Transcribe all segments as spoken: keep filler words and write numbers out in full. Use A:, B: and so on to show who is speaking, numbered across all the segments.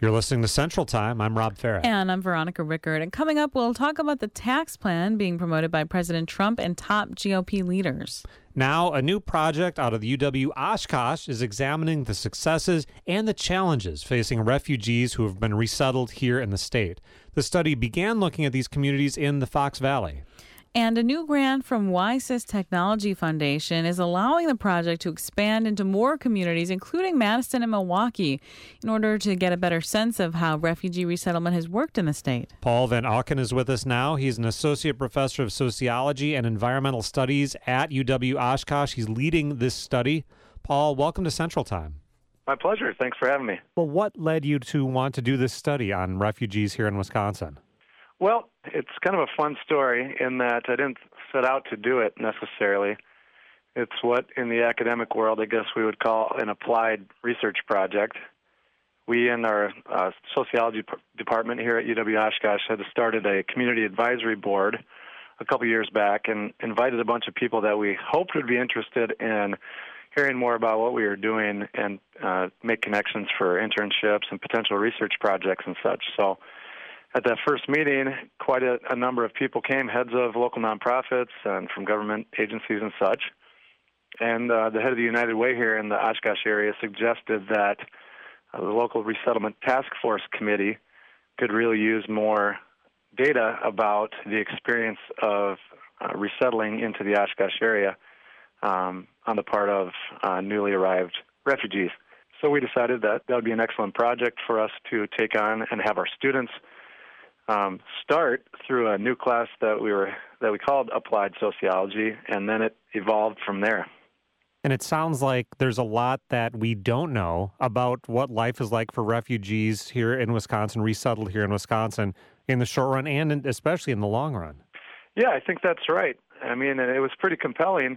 A: You're listening to Central Time. I'm Rob Farrett.
B: And I'm Veronica Rickard. And coming up, we'll talk about the tax plan being promoted by President Trump and top G O P leaders.
A: Now, a new project out of the U W Oshkosh is examining the successes and the challenges facing refugees who have been resettled here in the state. The study began looking at these communities in the Fox Valley.
B: And a new grant from WiSys Technology Foundation is allowing the project to expand into more communities, including Madison and Milwaukee, in order to get a better sense of how refugee resettlement has worked in the state.
A: Paul Van Auken is with us now. He's an associate professor of sociology and environmental studies at U W Oshkosh. He's leading this study. Paul, welcome to Central Time.
C: My pleasure. Thanks for having me.
A: Well, what led you to want to do this study on refugees here in Wisconsin?
C: Well, it's kind of a fun story in that I didn't set out to do it necessarily. It's what in the academic world, I guess we would call an applied research project. We in our uh, sociology p- department here at U W Oshkosh had started a community advisory board a couple years back and invited a bunch of people that we hoped would be interested in hearing more about what we were doing and uh, make connections for internships and potential research projects and such. So at that first meeting, quite a, a number of people came, heads of local nonprofits and from government agencies and such. And uh, the head of the United Way here in the Oshkosh area suggested that uh, the local resettlement task force committee could really use more data about the experience of uh, resettling into the Oshkosh area um, on the part of uh, newly arrived refugees. So we decided that that would be an excellent project for us to take on and have our students Um, start through a new class that we were that we called Applied Sociology, and then it evolved from there.
A: And it sounds like there's a lot that we don't know about what life is like for refugees here in Wisconsin, resettled here in Wisconsin, in the short run and in, especially in the long run.
C: Yeah, I think that's right. I mean, it was pretty compelling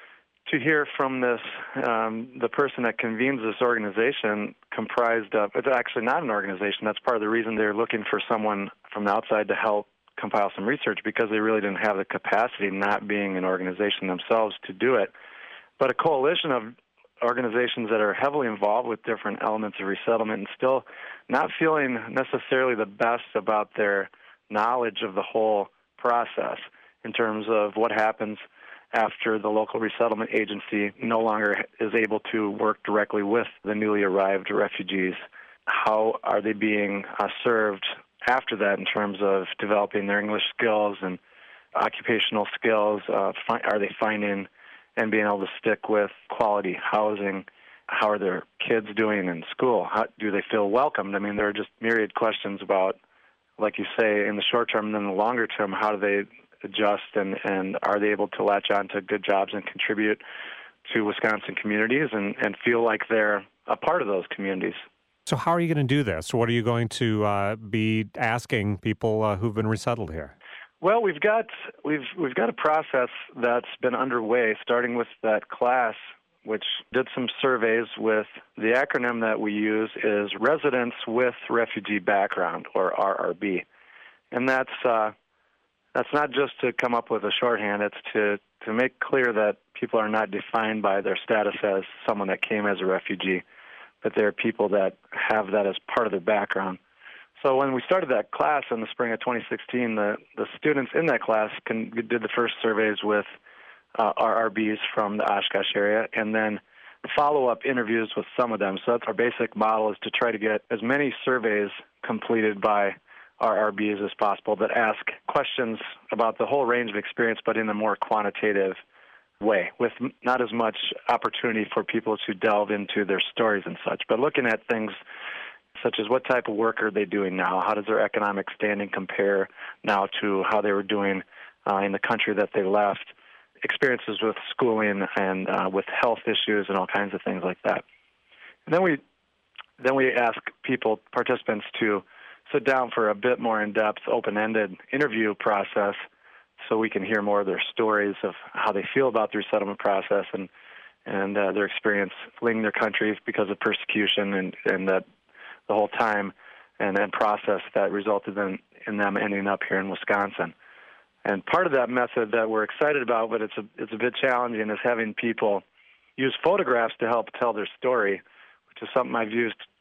C: to hear from this, um, the person that convenes this organization comprised of, it's actually not an organization. That's part of the reason they're looking for someone from the outside to help compile some research, because they really didn't have the capacity, not being an organization themselves, to do it. But a coalition of organizations that are heavily involved with different elements of resettlement and still not feeling necessarily the best about their knowledge of the whole process in terms of what happens after the local resettlement agency no longer is able to work directly with the newly arrived refugees. How are they being uh, served after that in terms of developing their English skills and occupational skills? Uh, fi- are they finding and being able to stick with quality housing? How are their kids doing in school? How do they feel welcomed? I mean, there are just myriad questions about, like you say, in the short term and then the longer term, how do they adjust and, and are they able to latch on to good jobs and contribute to Wisconsin communities and, and feel like they're a part of those communities?
A: So how are you going to do this? What are you going to uh, be asking people uh, who've been resettled here?
C: Well, we've got we've we've got a process that's been underway, starting with that class, which did some surveys with the acronym that we use is Residents with Refugee Background, or R R B, and that's uh, that's not just to come up with a shorthand. It's to to make clear that people are not defined by their status as someone that came as a refugee, but they're people that have that as part of their background. So when we started that class in the spring of twenty sixteen, the, the students in that class can, did the first surveys with uh, R R Bs from the Oshkosh area, and then follow-up interviews with some of them. So that's our basic model, is to try to get as many surveys completed by R R Bs as possible that ask questions about the whole range of experience, but in a more quantitative way, with not as much opportunity for people to delve into their stories and such, but looking at things such as what type of work are they doing now? How does their economic standing compare now to how they were doing uh, in the country that they left? Experiences with schooling and uh, with health issues and all kinds of things like that. And then we then we ask people, participants, to sit down for a bit more in-depth, open-ended interview process so we can hear more of their stories of how they feel about the resettlement process and and uh, their experience fleeing their country because of persecution and, and that the whole time and then process that resulted in, in them ending up here in Wisconsin. And part of that method that we're excited about, but it's a, it's a bit challenging, is having people use photographs to help tell their story, which is something I've used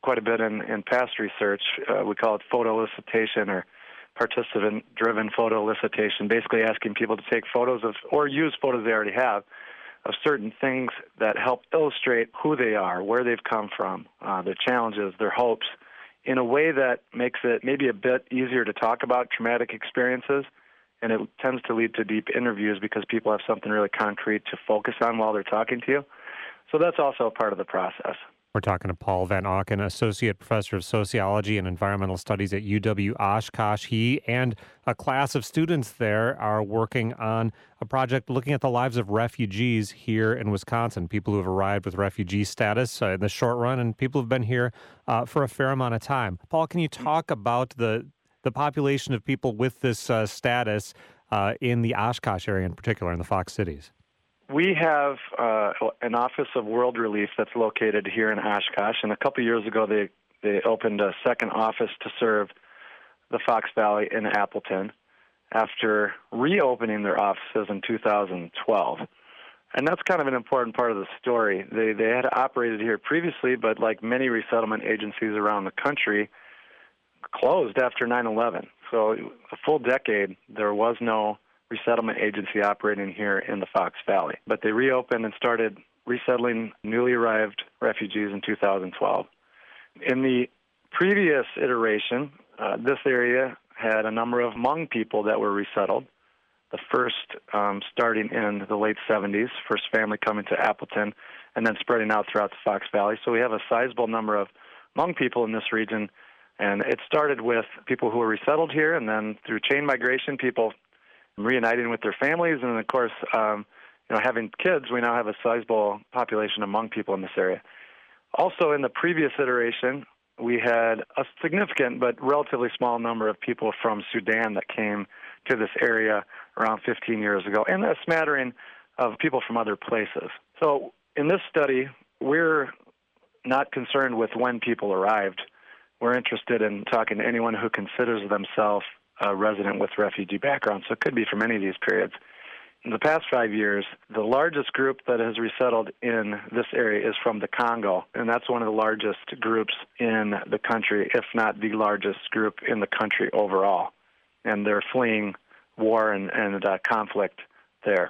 C: quite a bit in, in past research. Uh, we call it photo elicitation or participant-driven photo elicitation, basically asking people to take photos of or use photos they already have of certain things that help illustrate who they are, where they've come from, uh, their challenges, their hopes, in a way that makes it maybe a bit easier to talk about traumatic experiences, and it tends to lead to deep interviews because people have something really concrete to focus on while they're talking to you. So that's also a part of the process.
A: We're talking to Paul Van Auken, Associate Professor of Sociology and Environmental Studies at U W Oshkosh. He and a class of students there are working on a project looking at the lives of refugees here in Wisconsin, people who have arrived with refugee status uh, in the short run and people who've been here uh, for a fair amount of time. Paul, can you talk about the, the population of people with this uh, status uh, in the Oshkosh area in particular, in the Fox cities?
C: We have uh, an Office of World Relief that's located here in Oshkosh, and a couple of years ago they, they opened a second office to serve the Fox Valley in Appleton after reopening their offices in two thousand twelve. And that's kind of an important part of the story. They, they had operated here previously, but like many resettlement agencies around the country, closed after nine eleven. So a full decade, there was no resettlement agency operating here in the Fox Valley. But they reopened and started resettling newly arrived refugees in two thousand twelve. In the previous iteration, uh, this area had a number of Hmong people that were resettled, the first um, starting in the late seventies, first family coming to Appleton, and then spreading out throughout the Fox Valley. So we have a sizable number of Hmong people in this region, and it started with people who were resettled here, and then through chain migration, people reuniting with their families, and of course, um, you know, having kids, we now have a sizable population of Hmong people in this area. Also, in the previous iteration, we had a significant but relatively small number of people from Sudan that came to this area around fifteen years ago, and a smattering of people from other places. So in this study, we're not concerned with when people arrived. We're interested in talking to anyone who considers themselves a resident with refugee background, so it could be from any of these periods. In the past five years, the largest group that has resettled in this area is from the Congo, and that's one of the largest groups in the country, if not the largest group in the country overall. And they're fleeing war and, and uh, conflict there.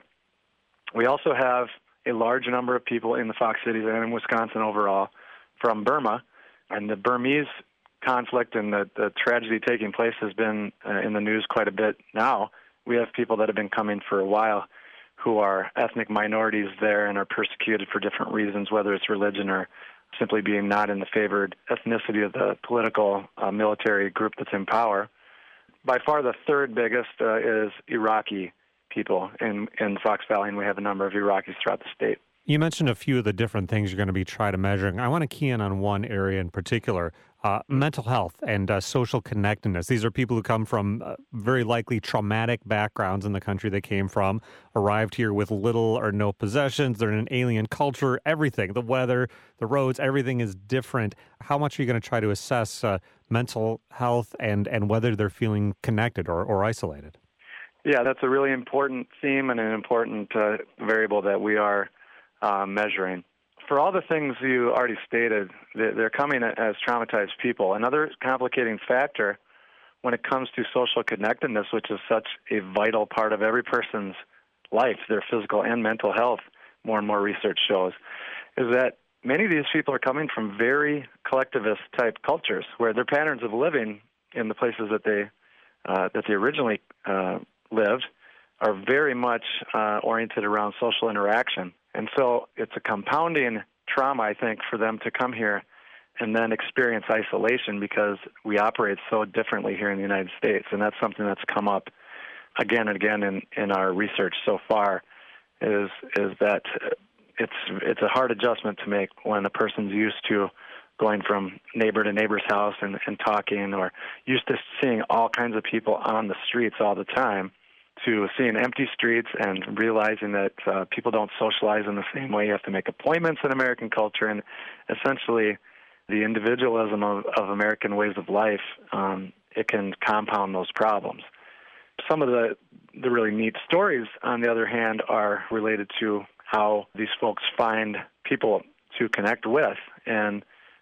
C: We also have a large number of people in the Fox cities and in Wisconsin overall from Burma, and the Burmese conflict and the, the tragedy taking place has been uh, in the news quite a bit now. We have people that have been coming for a while who are ethnic minorities there and are persecuted for different reasons, whether it's religion or simply being not in the favored ethnicity of the political uh, military group that's in power. By far the third biggest uh, is Iraqi people in, in Fox Valley, and we have a number of Iraqis throughout the state.
A: You mentioned a few of the different things you're going to be trying to measuring. I want to key in on one area in particular, uh, mental health and uh, social connectedness. These are people who come from uh, very likely traumatic backgrounds in the country they came from, arrived here with little or no possessions. They're in an alien culture, everything, the weather, the roads, everything is different. How much are you going to try to assess uh, mental health and, and whether they're feeling connected or, or isolated?
C: Yeah, that's a really important theme and an important uh, variable that we are Uh, measuring. For all the things you already stated, they're coming as traumatized people. Another complicating factor when it comes to social connectedness, which is such a vital part of every person's life, their physical and mental health, more and more research shows, is that many of these people are coming from very collectivist-type cultures where their patterns of living in the places that they uh, that they originally uh, lived are very much uh, oriented around social interaction. And so it's a compounding trauma, I think, for them to come here and then experience isolation because we operate so differently here in the United States. And that's something that's come up again and again in, in our research so far is is that it's it's a hard adjustment to make when a person's used to going from neighbor to neighbor's house and, and talking, or used to seeing all kinds of people on the streets all the time, to seeing empty streets and realizing that uh, people don't socialize in the same way. You have to make appointments in American culture, and essentially the individualism of, of American ways of life, um, it can compound those problems. Some of the, the really neat stories, on the other hand, are related to how these folks find people to connect with. And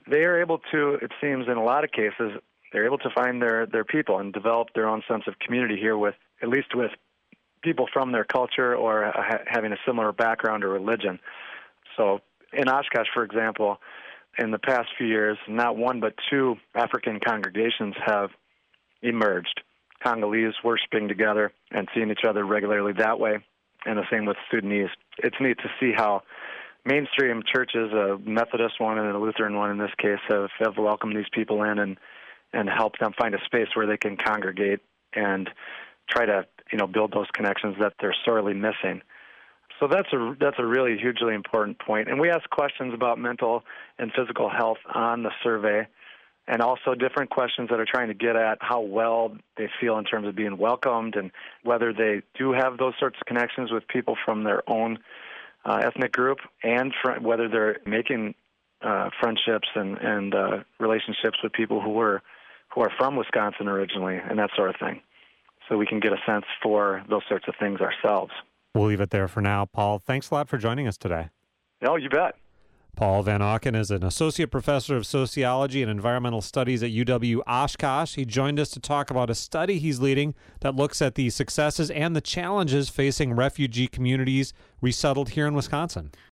C: they are able to, it seems in a lot of cases, they're able to find their, their people and develop their own sense of community here with, at least with people from their culture or ha- having a similar background or religion. So in Oshkosh, for example, in the past few years, not one but two African congregations have emerged. Congolese worshiping together and seeing each other regularly that way, and the same with Sudanese. It's neat to see how mainstream churches, a Methodist one and a Lutheran one in this case, have, have welcomed these people in and, and helped them find a space where they can congregate and try to, you know, build those connections that they're sorely missing. So that's a that's a really hugely important point. And we ask questions about mental and physical health on the survey, and also different questions that are trying to get at how well they feel in terms of being welcomed and whether they do have those sorts of connections with people from their own uh, ethnic group, and fr- whether they're making uh, friendships and, and uh, relationships with people who were who are from Wisconsin originally, and that sort of thing. So we can get a sense for those sorts of things ourselves.
A: We'll leave it there for now. Paul, thanks a lot for joining us today.
C: No, you bet.
A: Paul Van Auken is an associate professor of sociology and environmental studies at U W Oshkosh. He joined us to talk about a study he's leading that looks at the successes and the challenges facing refugee communities resettled here in Wisconsin.